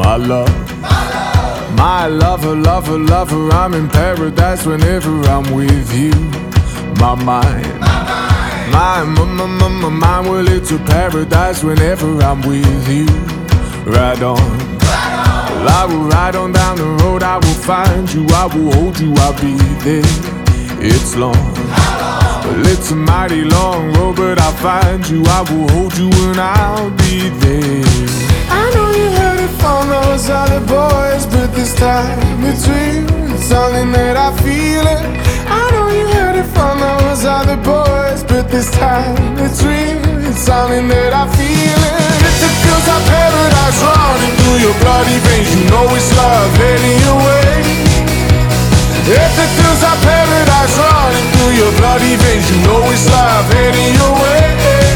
My love, my lover, lover, lover, I'm in paradise whenever I'm with you. My mind, my mind, well, it's a paradise whenever I'm with you. Ride on, well, I will ride on down the road, I will find you, I will hold you, I'll be there. It's long, well, it's a mighty long road, but I'll find you, I will hold you, and I'll be there. I know you heard it from those other boys, but this time it's real, it's something that I feel it. I know you heard it from those other boys, but this time it's real, it's something that I feel it. If it feels like paradise running through your bloody veins, you know it's love heading your way. If it feels like paradise running through your bloody veins, you know it's love heading your way.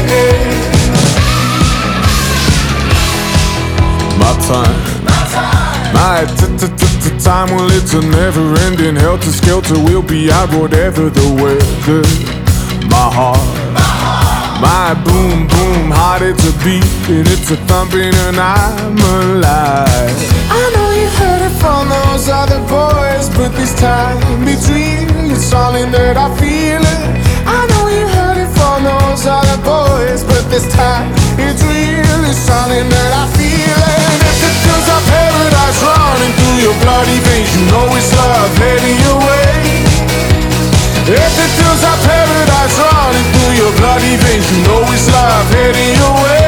My time, my time, well, it's a never-ending helter-skelter. We'll be out whatever the weather. My heart, my boom, boom heart, it's a beating, it's a thumping, and I'm alive. I know you heard it from those other boys, but this time it's real, it's something that I feel it. I know you heard it from those other boys, but this time it's real, it's something that I feel it. If it feels like paradise running through your bloody veins, you know it's love heading your way. If it feels like paradise running through your bloody veins, you know it's love heading your way.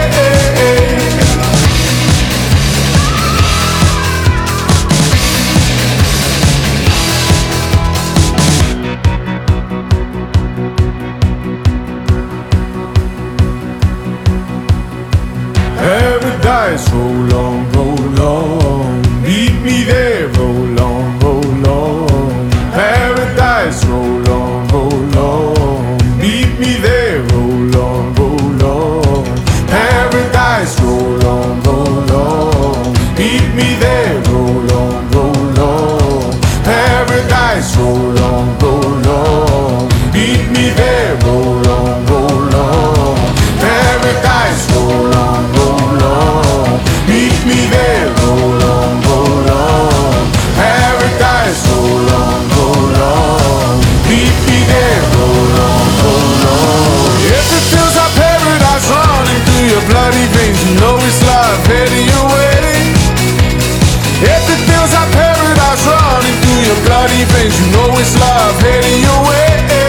Paradise, roll on, roll on. Meet me there, roll on, roll on. Paradise, roll on, roll on. Meet me there, roll on, roll on. Paradise, roll on, roll on. Meet me there, roll on, roll on. Paradise, roll on, roll on. Meet me there, roll on, roll on. Paradise, roll on, roll on. Meet me there, roll on, roll on. Paradise, roll on, roll on. Meet me there, roll on, roll on. If it feels like paradise running through your bloody veins, you know it's love heading your way. If it feels like paradise running through your bloody veins, you know it's love heading your way.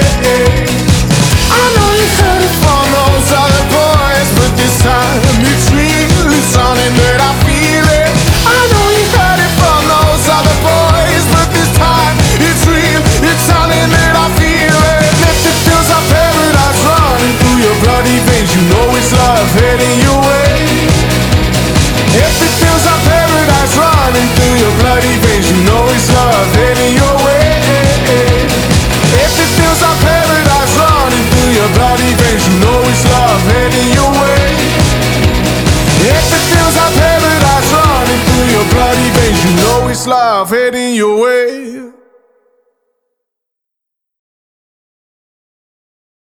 I know you heard it from those other boys, but this time it's real, it's something that I feel it. I know you heard it from those other boys, but this time it's real, it's something that I feel it. If it feels like paradise running through your bloody veins, you know it's love heading your way. If it feels like paradise running through your bloody veins, you know it's love heading your way. If it feels like paradise running through your bloody veins, you know it's love heading your way. If it feels like paradise running through your bloody veins, you know it's love heading your way.